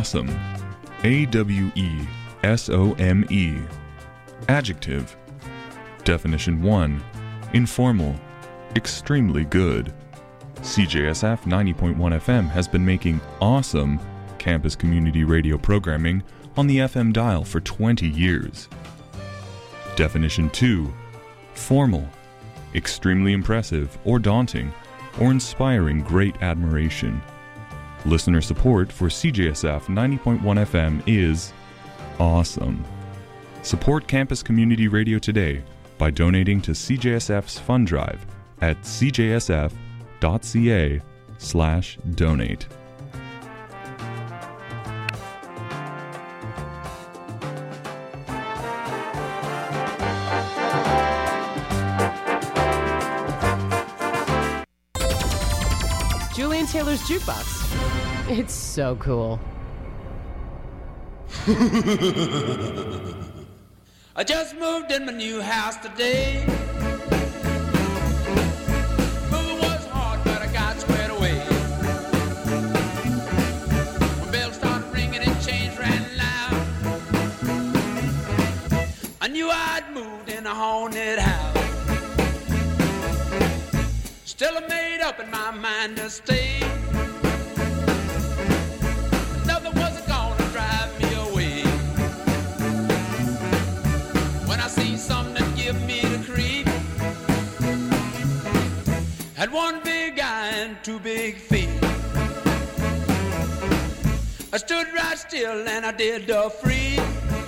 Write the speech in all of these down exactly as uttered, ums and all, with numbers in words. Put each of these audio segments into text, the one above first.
awesome. A W E S O M E. Adjective. Definition one. Informal. Extremely good. C J S F ninety point one F M has been making awesome campus community radio programming on the F M dial for twenty years. Definition two. Formal. Extremely impressive or daunting or inspiring great admiration. Listener support for C J S F ninety point one F M is awesome. Support campus community radio today by donating to C J S F's fund drive at cjsf.ca slash donate. Julian Taylor's Jukebox. It's so cool. I just moved in my new house today. Moving was hard, but I got squared away. When bells started ringing and chains ran loud, I knew I'd moved in a haunted house. Still I made up in my mind to stay. Nothing wasn't gonna drive me away. When I see something that give me the creep, had one big eye and two big feet. I stood right still and I did the free.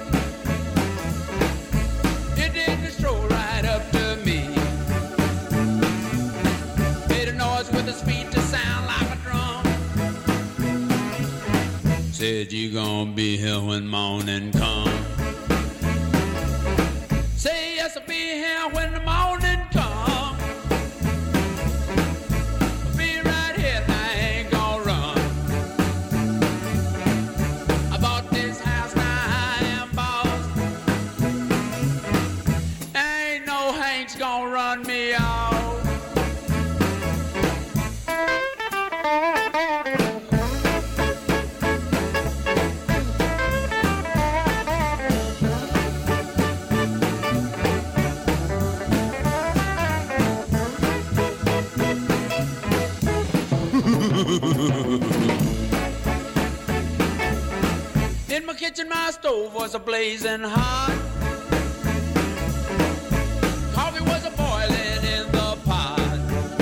It didn't stroll right up to me. With his feet to sound like a drum. Said you gonna be here when morning come. Say yes, I'll be here when the morning come. I'll be right here and I ain't gonna run. I bought this house, now I am boss. Ain't no Hank's gonna run me off. In my kitchen, my stove was a blazing hot. Coffee was a boiling in the pot.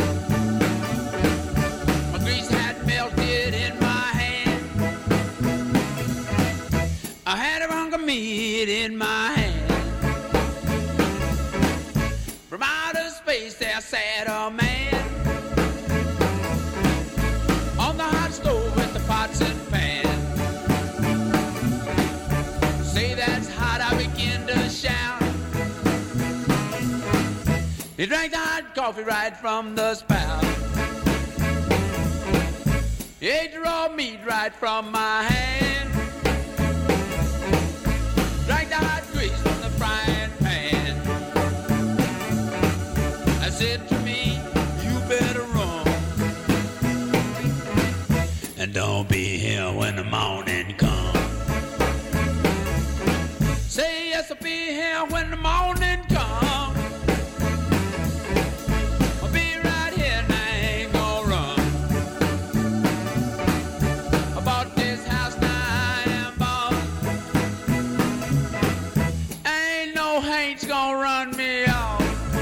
My grease had melted in my hand. I had a hunk of meat in my hand. From outer space there sat a man on the hot stove with the pots and pans. Say that's hot, I begin to shout. He drank the hot coffee right from the spout. He ate the raw meat right from my hand. Drank the hot grease from the frying pan. I said to me, you better run and don't be here when the morning comes. Say yes, I'll be here when the morning comes. I'll be right here and I ain't gonna run. I bought this house, now I am boss. Ain't no Hank's gonna run me off.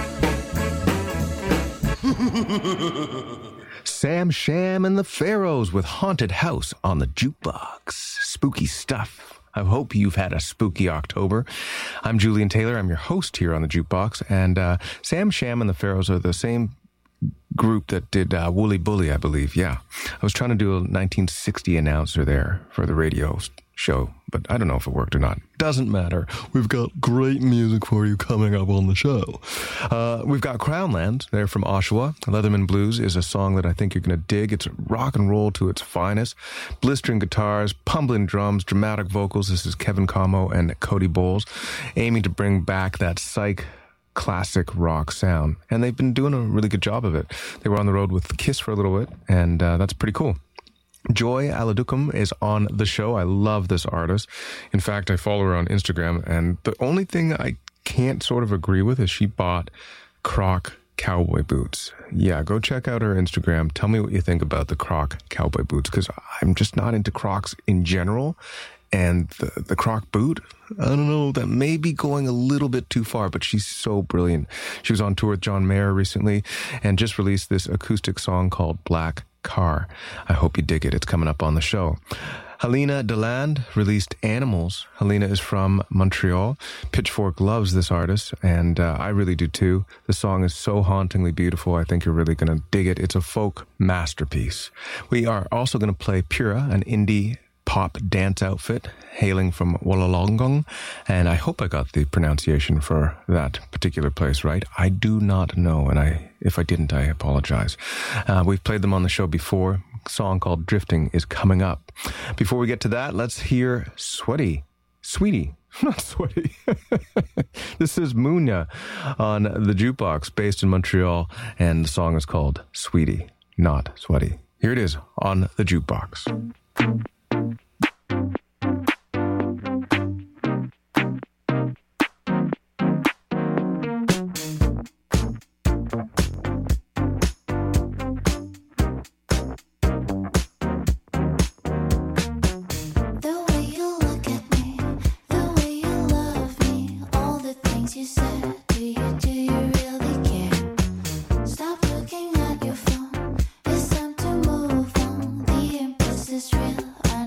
Sam Sham and the Pharaohs with Haunted House on the Jukebox. Spooky stuff. I hope you've had a spooky October. I'm Julian Taylor. I'm your host here on the Jukebox. And uh, Sam Sham and the Pharaohs are the same group that did uh, Wooly Bully, I believe. Yeah. I was trying to do a nineteen sixty announcer there for the radio show, but I don't know if it worked or not. Doesn't matter. We've got great music for you coming up on the show. Uh, we've got Crownland. They're from Oshawa. Leatherman Blues is a song that I think you're going to dig. It's rock and roll to its finest. Blistering guitars, pumbling drums, dramatic vocals. This is Kevin Como and Cody Bowles, aiming to bring back that psych classic rock sound. And they've been doing a really good job of it. They were on the road with Kiss for a little bit, and uh, that's pretty cool. Joy Aladukum is on the show. I love this artist. In fact, I follow her on Instagram, and the only thing I can't sort of agree with is she bought Croc cowboy boots. Yeah, go check out her Instagram. Tell me what you think about the Croc cowboy boots, because I'm just not into Crocs in general. And the, the Croc boot, I don't know, that may be going a little bit too far, but she's so brilliant. She was on tour with John Mayer recently and just released this acoustic song called Black Car. I hope you dig it. It's coming up on the show. Helena Deland released Animals. Helena is from Montreal. Pitchfork loves this artist, and uh, I really do too. The song is so hauntingly beautiful. I think you're really going to dig it. It's a folk masterpiece. We are also going to play Pura, an indie pop dance outfit hailing from Wollongong, and I hope I got the pronunciation for that particular place right. I do not know, and I if I didn't, I apologize. Uh, we've played them on the show before. A song called Drifting is coming up. Before we get to that, let's hear Sweaty. Sweetie. Not Sweaty. This is Munya on the Jukebox, based in Montreal, and the song is called Sweetie, Not Sweaty. Here it is on the Jukebox. Stop looking at your phone. It's time to move on. The impulse is real. I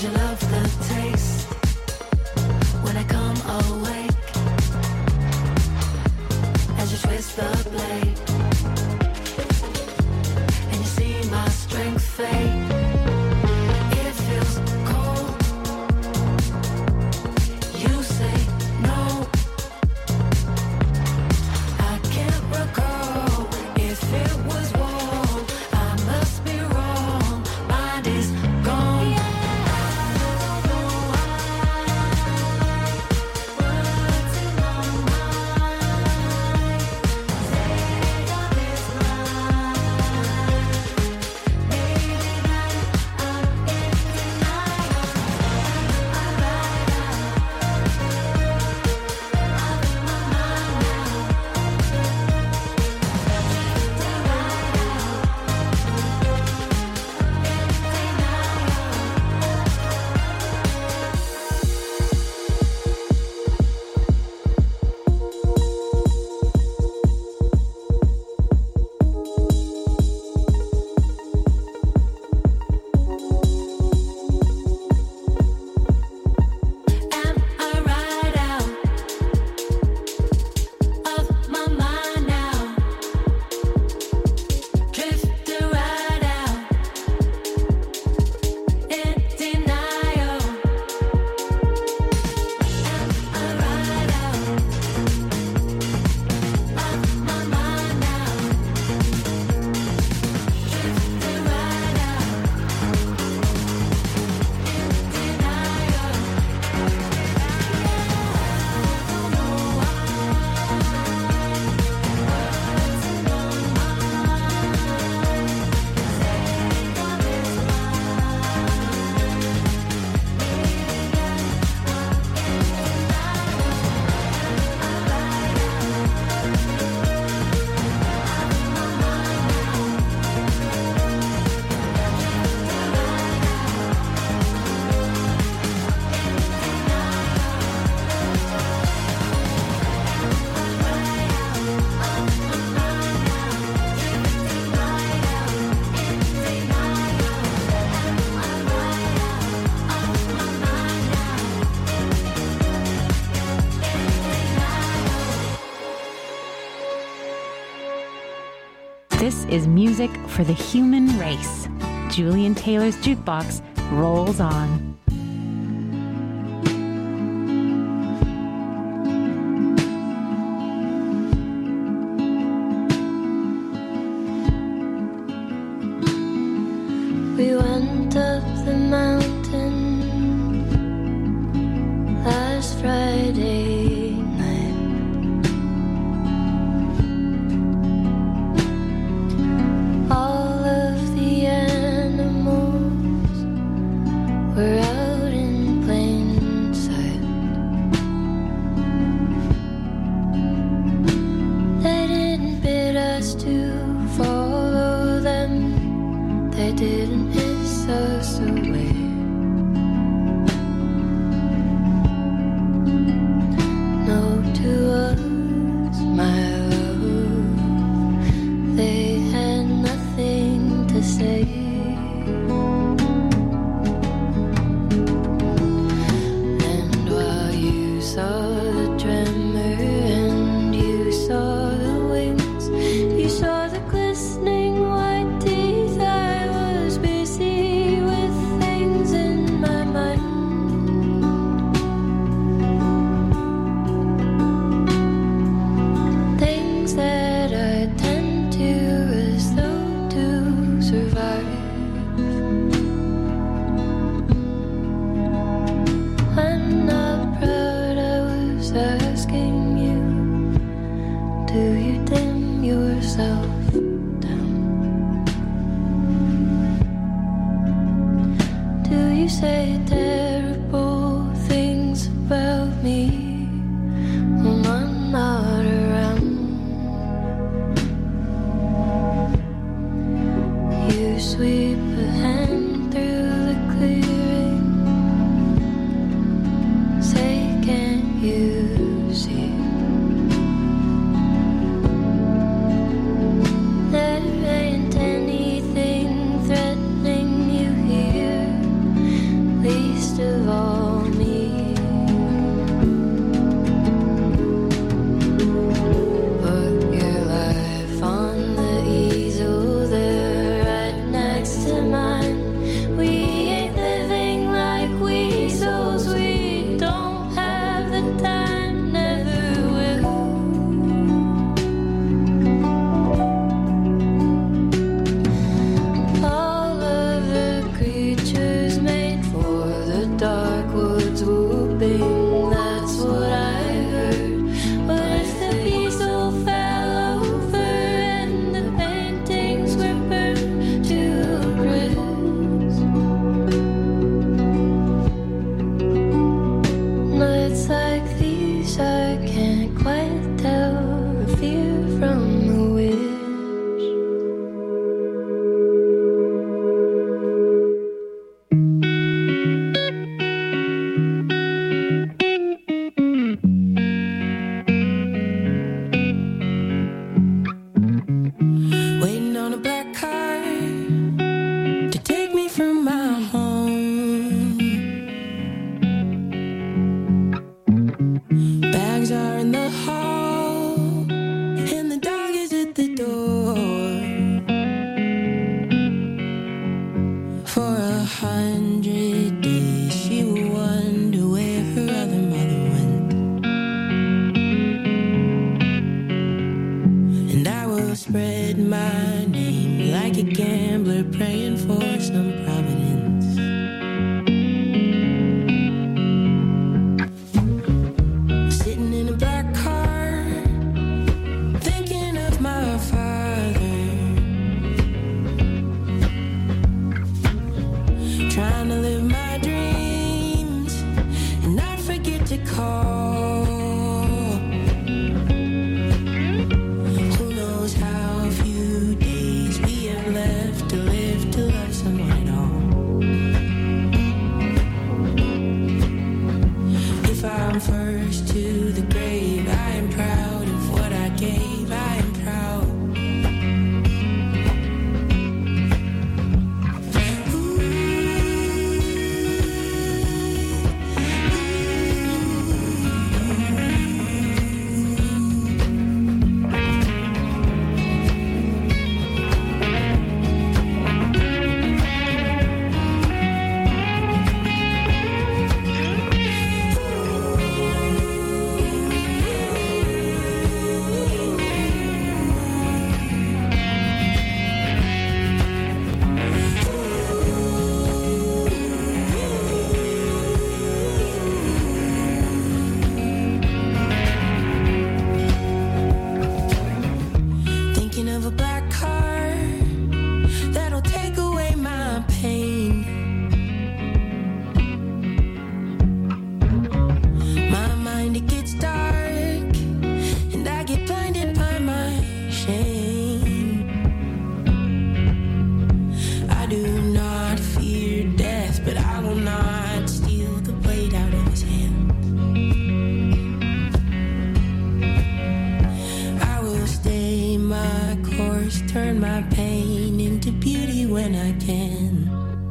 'Cause you love the taste when I come awake, as you twist the blade and you see my strength fade. It feels cold. You say no. I can't recall if it was warm. I must be wrong. Mind is gone. This is music for the human race. Julian Taylor's Jukebox rolls on. We went up the mountain last Friday night. All of the animals were out in plain sight. They didn't bid us to follow them. They didn't hiss us away. No to us, my love. They had nothing to say. And while you saw the tremor and you saw the wings, you saw the glistening white teeth, I was busy with things in my mind. Things that I tend to as though to survive. I'm not proud I was asking you, do you dim yourself down? Do you say terrible things about me when I'm not around? You sweep a hand through the clearing, say, can't you see? There ain't anything threatening you here, least horse to the grave. I am proud of what I gave. I am proud. Turn my pain into beauty when I can.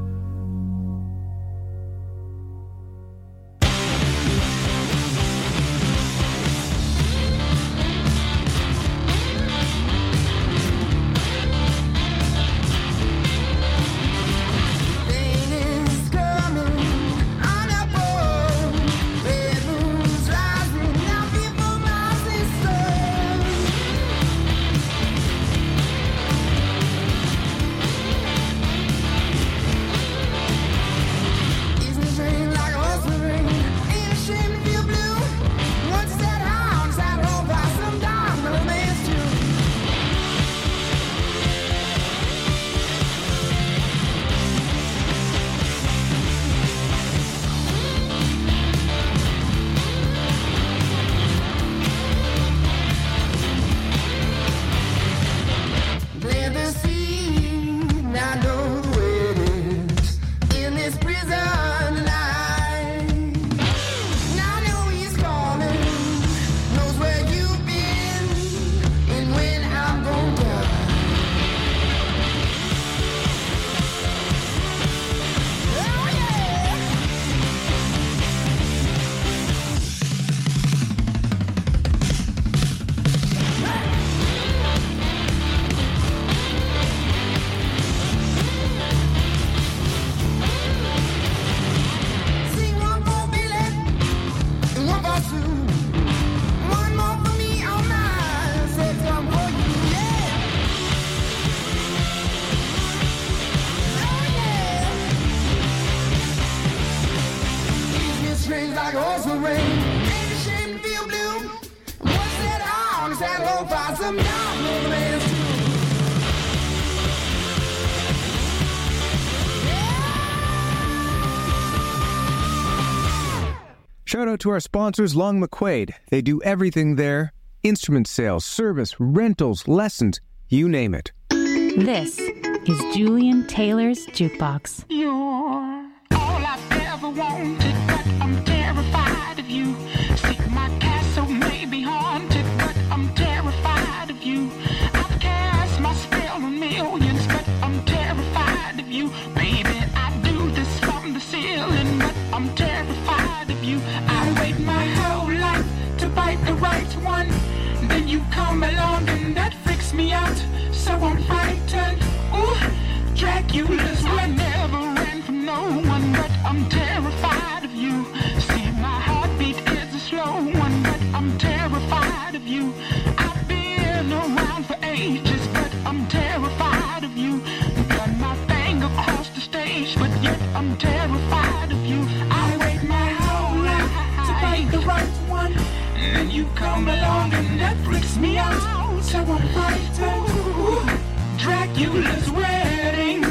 Shout out to our sponsors, Long McQuaid. They do everything there. Instrument sales, service, rentals, lessons, you name it. This is Julian Taylor's Jukebox. You're all I've ever wanted, but I'm terrified of you. See, my castle may be haunted, but I'm terrified of you. I've cast my spell on millions, but I'm terrified of you. Baby, I do this from the ceiling, but I'm terrified of you. I wait my whole life to bite the right one. Then you come along and that freaks me out. So I'm frightened. Ooh, Dracula's I never ran from no one, but I'm terrified of you. See, my heartbeat is a slow one, but I'm terrified of you. I've been around for ages, but I'm terrified of you. Done my thing across the stage, but yet I'm terrified of you. I wait my whole life to find the right one. And you come along and that freaks me out. So I'm frightened. Ooh, Dracula's wedding.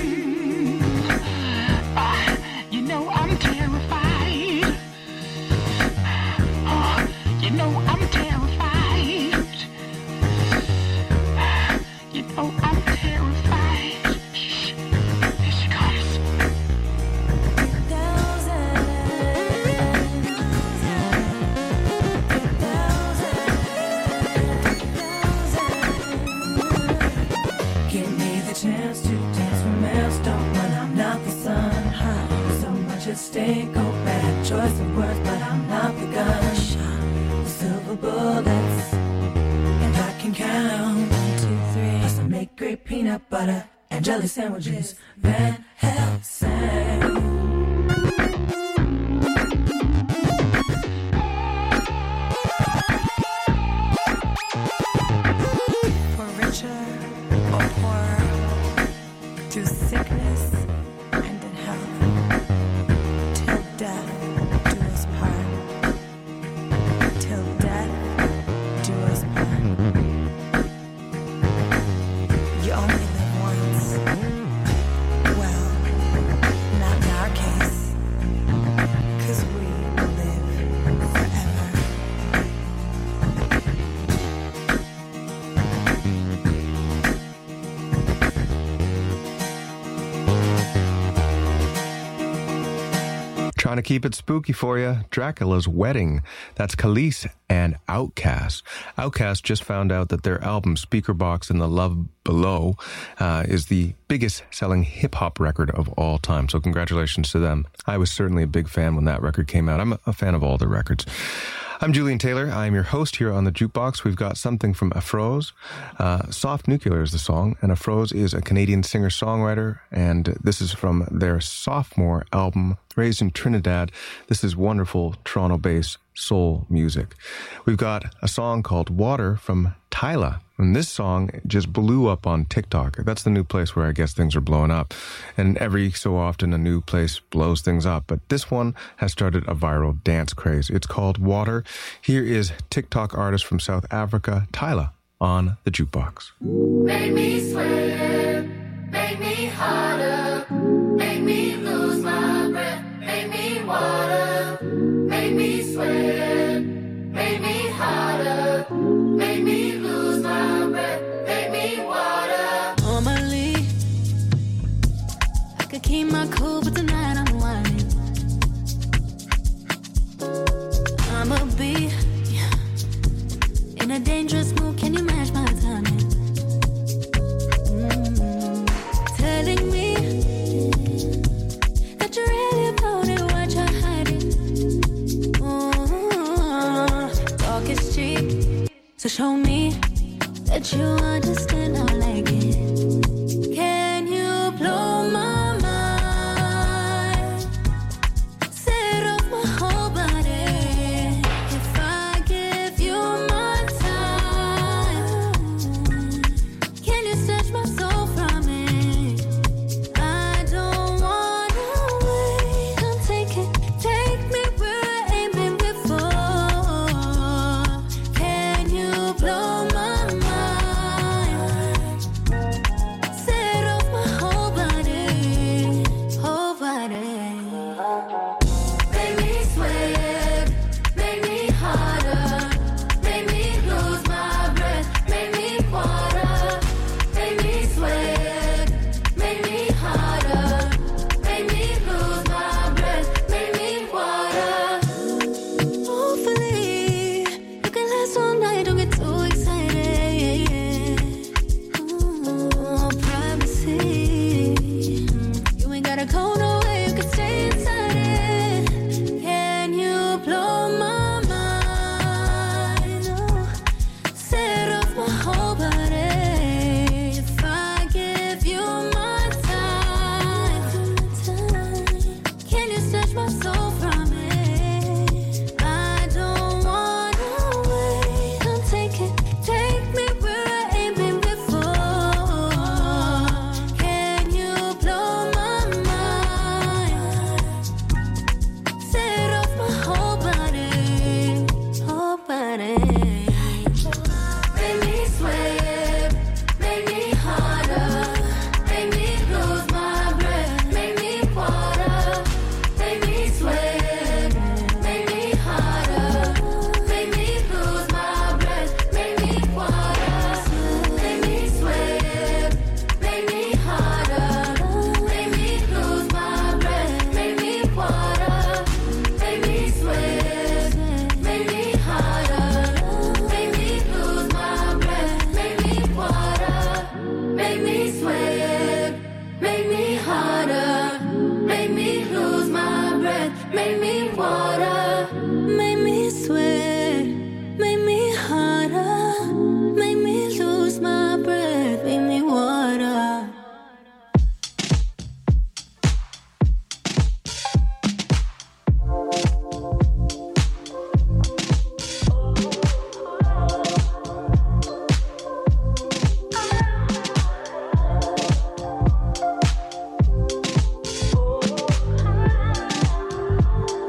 Uh, you know I'm terrified. Oh, you know I'm terrified. You know I'm terrified. Shh, here she comes. mistake, oh bad choice of words, but I'm not the gun. The silver bullets, and I can count one, two, three. Plus I make great peanut butter and jelly sandwiches. Van Helsing. Through sickness and in health, till death do us part. Till death do us part. You only live once. Well, not in our case, 'cause we live forever. Trying to keep it spooky for you, Dracula's Wedding. That's Khalees and Outkast. Outkast just found out that their album Speakerboxxx and the Love Below uh, is the biggest selling hip-hop record of all time. So congratulations to them. I was certainly a big fan when that record came out. I'm a fan of all the records. I'm Julian Taylor. I'm your host here on the Jukebox. We've got something from Afroz. Uh, Soft Nuclear is the song, and Afroz is a Canadian singer-songwriter, and this is from their sophomore album, Raised in Trinidad. This is wonderful Toronto-based soul music. We've got a song called Water from Tyla, and this song just blew up on TikTok. That's the new place where I guess things are blowing up. And every so often a new place blows things up. But this one has started a viral dance craze. It's called Water. Here is TikTok artist from South Africa, Tyla, on the Jukebox. Make me sweat, make me harder, make me lose my breath, make me water, make me sweat, make me harder, make me lose my breath, make me water. Normally, I could keep my cool, but tonight I'm whining. I'ma be in a dangerous mood, can you match my timing? Mm-hmm. Telling me that you're really about it, what you're hiding. Mm-hmm. Talk is cheap, so show me that you understand I like it. Can you blow my mind? Set off my whole body. If I give you my time, can you snatch my soul from it? I don't wanna wait. Come take it, take me where I ain't been before. Can you blow my mind? Set off my whole body, whole body. Make me sweat, made me want